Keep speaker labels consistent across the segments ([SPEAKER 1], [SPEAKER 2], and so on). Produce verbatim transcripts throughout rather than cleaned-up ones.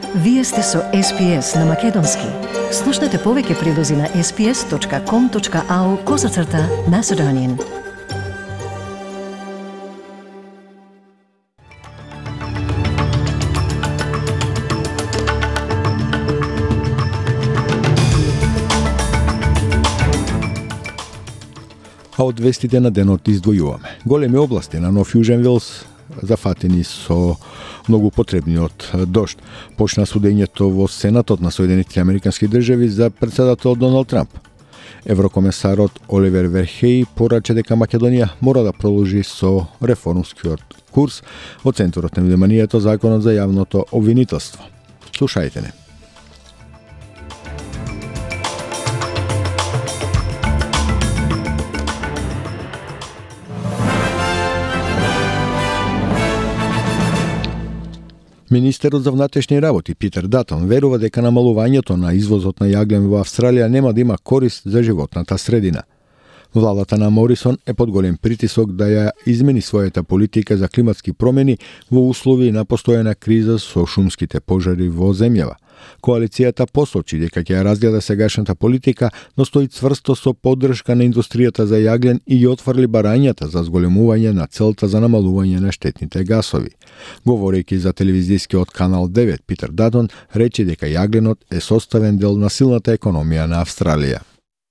[SPEAKER 1] Вие сте со Ес Би Ес на Македонски. Слушнете повеќе прилози на ес би ес точка ком точка ау козацрта Macedonian.
[SPEAKER 2] А од вестите на денот издвојуваме. Големи области на Нов Јужен Велс зафатени со многу потребниот дожд. Почна судењето во Сенатот на Соединетите Американски држави за претседател Доналд Трамп. Еврокомесарот Оливер Верхеј порача дека Македонија мора да продолжи со реформскиот курс во центарот на вниманието законот за јавното обвинителство. Слушајте не. Министерот за внатрешни работи Питер Датон верува дека намалувањето на извозот на јаглен во Австралија нема да има корист за животната средина. Владата на Морисон е под голем притисок да ја измени својата политика за климатски промени во услови на постојана криза со шумските пожари во земјава. Коалицијата посочи дека ќе ја разгледа сегашната политика, но стои цврсто со поддршка на индустријата за јаглен и ја отфрли барањата за зголемување на целта за намалување на штетните гасови. Говорејќи за телевизискиот канал девет, Питер Датон рече дека јагленот е составен дел на силната економија на Австралија.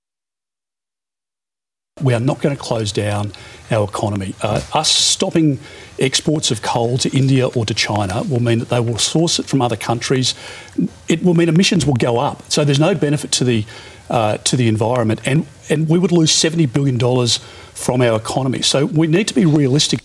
[SPEAKER 3] We are not going to close down our economy. Uh, us stopping exports of coal to India or to China will mean that they will source it from other countries. It will mean emissions will go up. So there's no benefit to the uh, to the environment, and and we would lose seventy billion dollars from our economy. So we need to be realistic.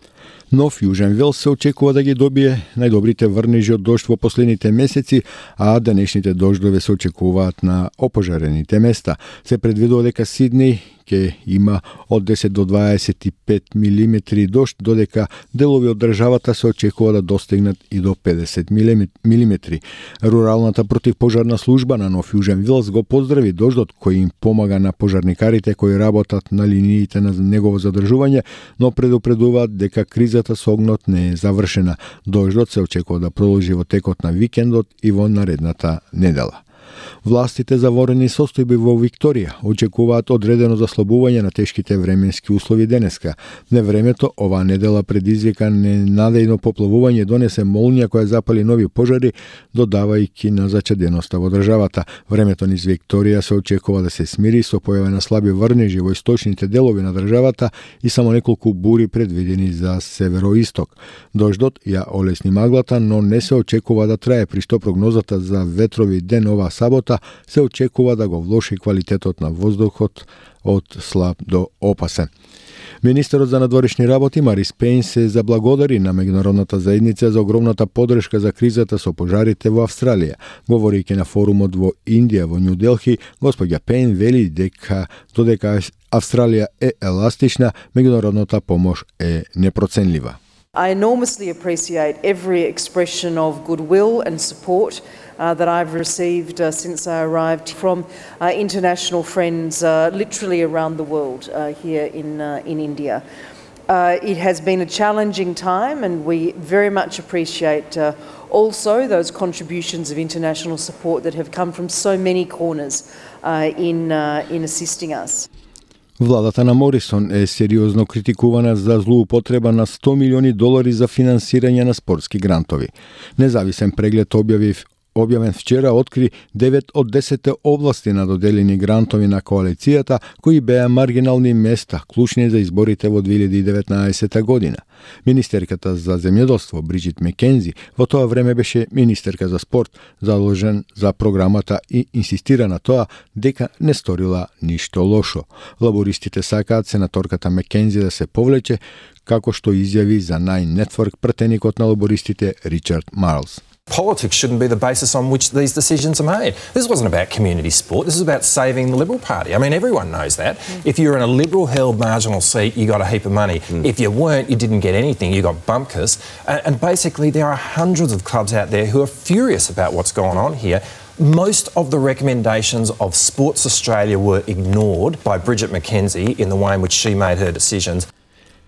[SPEAKER 2] Нов Јужен Велс се очекува да ги добие најдобрите врнежи од дожд во последните месеци, а денешните дождови се очекуваат на опожарените места. Се предвидува дека Сиднеј ќе има од десет до дваесет и пет милиметри дожд, додека делови од државата се очекува да достигнат и до педесет милиметри. Руралната противпожарна служба на Нов Јужен Велс го поздрави дождот кој им помага на пожарникарите кои работат на линиите на негово задржување, но предупредуваат дека кризата со огнот не е завршена. Дождот се очекува да продолжи во текот на викендот и во наредната недела. Властите за ворени состојби во Викторија очекуваат одредено заслабување на тешките временски услови денеска. Невремето оваа недела предизвика ненадејно поплавување, донесе молња која запали нови пожари, додавајќи на зачеденоста во државата. Времето низ Викторија се очекува да се смири со појава на слаби врнежи во источните делови на државата и само неколку бури предвидени за североисток. Дождот ја олесни маглата, но не се очекува да трае, при што прогнозата за ветрови ден оваа сабота се очекува да го влоши квалитетот на воздухот од слаб до опасен. Министерот за надворешни работи Марис Пейн се заблагодари на меѓународната заедница за огромната поддршка за кризата со пожарите во Австралија. Говорејќи на форумот во Индија во Њу Делхи, господја Пейн вели дека додека Австралија е еластична, меѓународната помош е непроценлива.
[SPEAKER 4] I enormously appreciate every expression of goodwill and support uh, that I've received uh, since I arrived from uh, international friends uh, literally around the world uh, here in, uh, in India. Uh, it has been a challenging time, and we very much appreciate uh, also those contributions of international support that have come from so many corners uh, in, uh, in assisting us.
[SPEAKER 2] Владата на Морисон е сериозно критикувана за злоупотреба на сто милиони долари за финансирање на спортски грантови. Независен преглед објави објавен вчера откри девет од десет области на доделени грантови на коалицијата кои беа маргинални места, клучни за изборите во две илјади и деветнаесета година. Министерката за земјоделство Бриджит Мекензи во тоа време беше министерка за спорт, заложен за програмата и инсистира на тоа дека не сторила ништо лошо. Лабористите сакаат сенаторката Мекензи да се повлече, како што изјави за Nine Network пратеникот на лабористите Ричард Марлс.
[SPEAKER 5] Politics shouldn't be the basis on which these decisions are made. This wasn't about community sport. This is about saving the Liberal Party. I mean, everyone knows that. Mm. If you're in a Liberal-held marginal seat, you got a heap of money. Mm. If you weren't, you didn't get anything. You got bumpkers. And, and basically, there are hundreds of clubs out there who are furious about what's going on here. Most of the recommendations of Sports Australia were ignored by Bridget McKenzie in the way in which she made her decisions.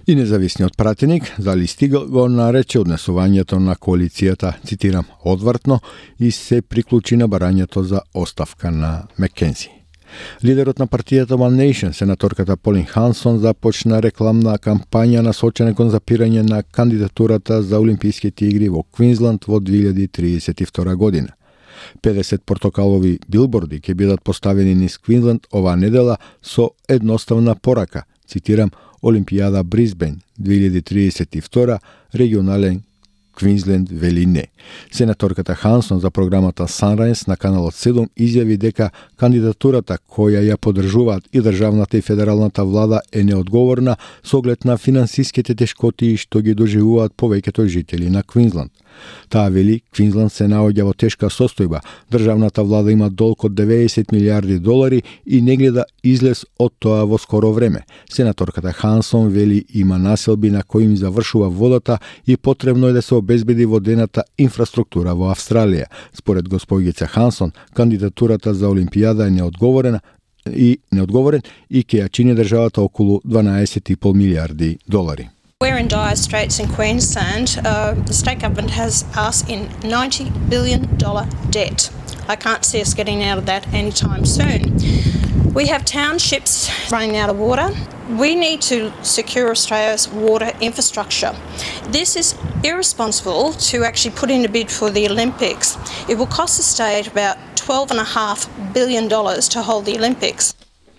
[SPEAKER 2] И независниот пратеник за Листиг го нарече однесувањето на коалицијата, цитирам, одвратно и се приклучи на барањето за оставка на Маккензи. Лидерот на партијата One Nation, сенаторката Полин Хансон, започна рекламна кампања насочена кон запирање на кандидатурата за Олимписките игри во Квинсланд во две илјади и триесет и втора година. педесет портокалови билборди ќе бидат поставени низ Квинсланд оваа недела со едноставна порака, цитирам, Олимпијада Брисбен две илјади триесет и втора, регионален Квинсленд вели не. Сенаторката Хансон за програмата Sunrise на каналот седум изјави дека кандидатурата која ја поддржуваат и државната и федералната влада е неодговорна со оглед на финансиските тешкоти што ги доживуваат повеќето жители на Квинсленд. Таа вели, Квинсленд се наоѓа во тешка состојба, државната влада има долг од деветдесет милијарди долари и не гледа излез од тоа во скоро време. Сенаторката Хансон вели има населби на кои им завршува водата и потребно е да се обезбеди водената инфраструктура во Австралија. Според госпоѓица Хансон, кандидатурата за Олимпијада е неодговорена и неодговорен и ќе ја чини државата околу дванаесет и пол милијарди долари.
[SPEAKER 6] We're in dire straits in Queensland. Uh, the state government has us in ninety billion dollars debt. I can't see us getting out of that anytime soon. We have townships running out of water. We need to secure Australia's water infrastructure. This is irresponsible to actually put in a bid for the Olympics. It will cost the state about twelve point five billion dollars to hold the Olympics.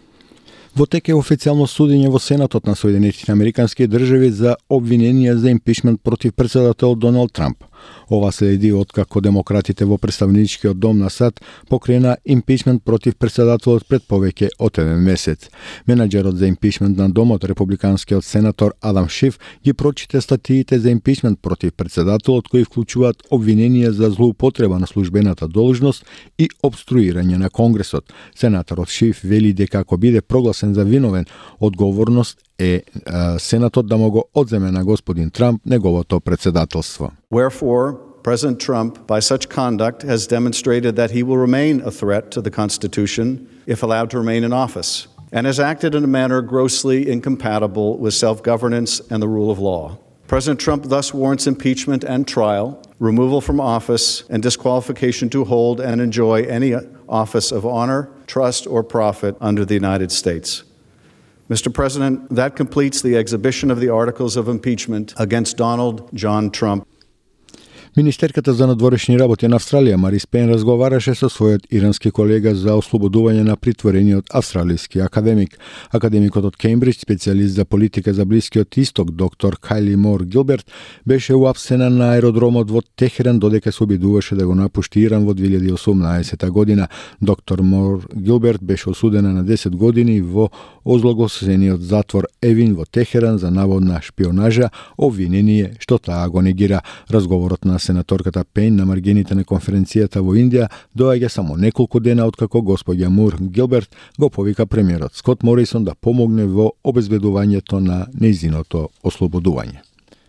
[SPEAKER 2] Во тек е официјално судење во Сенатот на Соединетите Американски држави за обвиненија за импичмент против претседателот Доналд Трамп. Ова следи откако демократите во представничкиот дом на САД покрена импичмент против претседателот пред повеќе од еден месец. Менаџерот за импичмент на домот, републиканскиот сенатор Адам Шиф, ги прочита статиите за импичмент против претседателот кои вклучуваат обвиненија за злоупотреба на службената должност и обструирање на Конгресот. Сенаторот Шиф вели дека ако биде прогласен за виновен, одговорност е а, Сенатот да му го одземе на господин Трамп неговото председателство.
[SPEAKER 7] Wherefore, President Trump, by such conduct, has demonstrated that he will remain a threat to the Constitution if allowed to remain in office, and has acted in a manner grossly incompatible with self-governance and the rule of law. President Trump thus warrants impeachment and trial, removal from office, and disqualification to hold and enjoy any office of honor, trust, or profit under the United States. Mister President, that completes the exhibition of the articles of impeachment against Donald John Trump.
[SPEAKER 2] Министерката за надворешни работи на Австралија Марис Пен разговараше со својот ирански колега за ослободување на притворениот австралиски академик. Академикот од Кембридж, специјалист за политика за Блискиот Исток, доктор Кайли Мор Гилберт, беше уапсена на аеродромот во Техеран додека се обидуваше да го напушти Иран во две илјади и осумнаесета година. Доктор Мор Гилберт беше осудена на десет години во озлогосениот затвор Евин во Техеран за наводна шпионажа, обвинение што таа го негира. Разговорот на сенаторката Пейн на маргините на конференцијата во Индија доаѓа само неколку дена откако господја Мур Гилберт го повика премиерот Скот Морисон да помогне во обезбедувањето на нејзиното ослободување.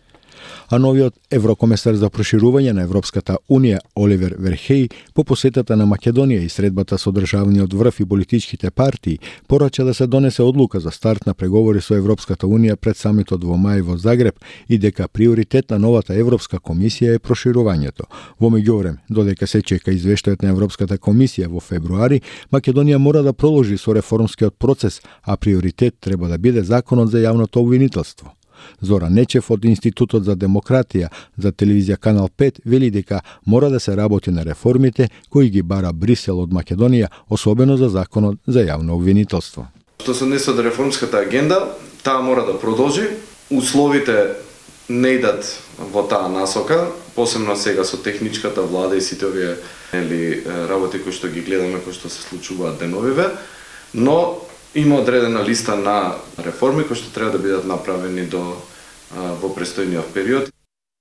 [SPEAKER 2] А новиот еврокомесар за проширување на Европската Унија Оливер Верхеј по посетата на Македонија и средбата со државниот врв и политичките партии порача да се донесе одлука за старт на преговори со Европската Унија пред самитот во мај во Загреб и дека приоритет на новата Европска комисија е проширувањето. Во меѓувреме, додека се чека извештајот на Европската комисија во февруари, Македонија мора да продолжи со реформскиот процес, а приоритет треба да биде законот за јавното обвинителство. Зора Нечев од Институтот за демократија за телевизија Канал пет вели дека мора да се работи на реформите кои ги бара Брисел од Македонија, особено за законот за јавно обвинителство.
[SPEAKER 8] Што се однесе до реформската агенда, таа мора да продолжи. Условите не идат во таа насока, посебно сега со техничката влада и сите овие нели работи кои што ги гледаме, кои што се случуваат деновиве, но има одредена листа на реформи кои што треба да бидат направени до во престојниот период.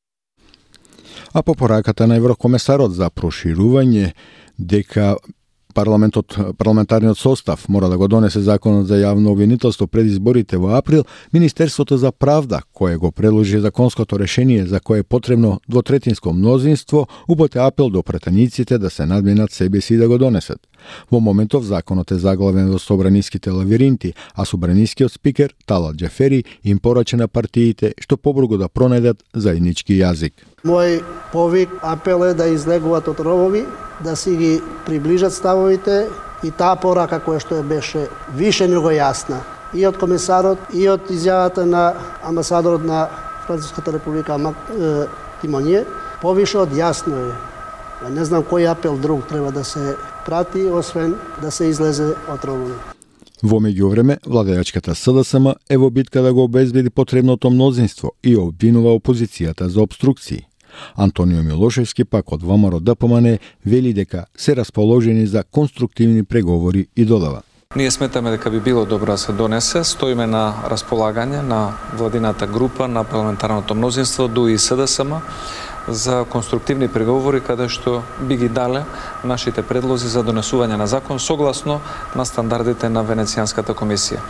[SPEAKER 2] А по пораката на еврокомесарот за проширување дека парламентот, парламентарниот состав мора да го донесе законот за јавно обвинителство пред изборите во април, Министерството за правда, кое го предложи законското решение за кое е потребно двотретинско мнозинство, употе апел до претениците да се надминат себе си и да го донесат. Во моментов законот е заглавен во собраниските лавиринти, а собранискиот спикер Талат Џафери им порача на партиите што побрзо да пронајдат заеднички јазик.
[SPEAKER 9] Мој повик, апел е да излегуваат од ровови, да си ги приближат ставовите и таа порака која што беше више него јасна и од комесарот и од изјавата на амбасадорот на Француската република Тимонје, повише од јасно е. Не знам кој апел друг треба да се прати, освен да се излезе од ровови.
[SPEAKER 2] Во меѓувреме, владеачката СДСМ е во битка да го обезбеди потребното мнозинство и обвинува опозицијата за обструкции. Антонио Милошевски пак од ВМРО ДПМН вели дека се расположени за конструктивни преговори и додава.
[SPEAKER 10] Ние сметаме дека би било добро да се донесе, стоиме на располагање на владината група, на парламентарното мнозинство, дуи и СДСМ, за конструктивни преговори каде што би ги дале нашите предлози за донесување на закон согласно на стандардите на Венецијанската комисија.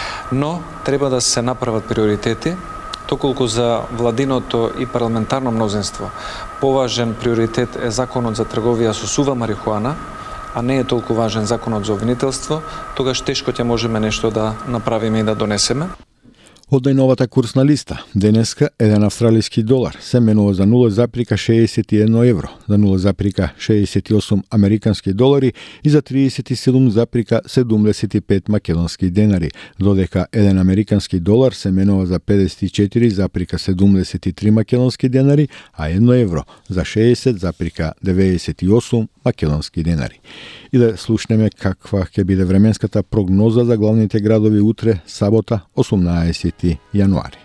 [SPEAKER 10] Но треба да се направат приоритети, токолку за владиното и парламентарно мнозинство поважен приоритет е законот за трговија со сува марихуана, а не е толку важен законот за обвинителство, тогаш тешко ќе можеме нешто да направиме и да донесеме.
[SPEAKER 2] Од најновата курсна листа, денеска еден австралиски долар се менува за нула запирка шеесет и едно евро, за нула запирка шеесет и осум американски долари и за триесет и седум запирка седумдесет и пет македонски денари, додека еден американски долар се менува за педесет и четири запирка седумдесет и три македонски денари, а едно евро за шеесет запирка деветдесет и осум македонски денари. И да слушнеме каква ќе биде временската прогноза за главните градови утре, сабота, осумнаесети јануари.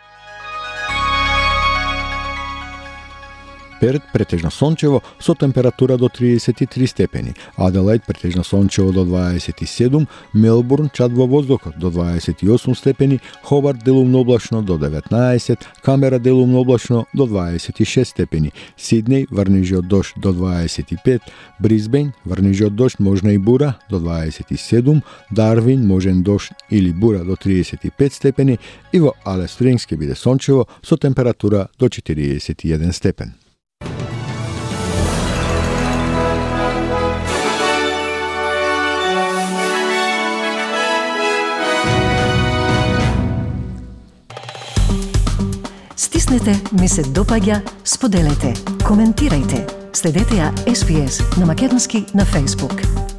[SPEAKER 2] Перт претежно сончево со температура до триесет и три степени, Аделаид претежно сончево до дваесет и седум, Мелбурн чад во воздухот до дваесет и осум степени, Хобарт делумно облачно до деветнаесет, Камбера делумно облачно до дваесет и шест степени, Сиднеј врнежи од дожд до дваесет и пет, Брисбејн врнежи од дожд можна и бура до дваесет и седум, Дарвин можен дожд или бура до триесет и пет степени и во Алис Спрингс ќе биде сончево со температура до четириесет и еден степен.
[SPEAKER 1] Стиснете, ми се допаѓа, споделете, коментирајте. Следете ја Ес Би Ес на македонски на Facebook.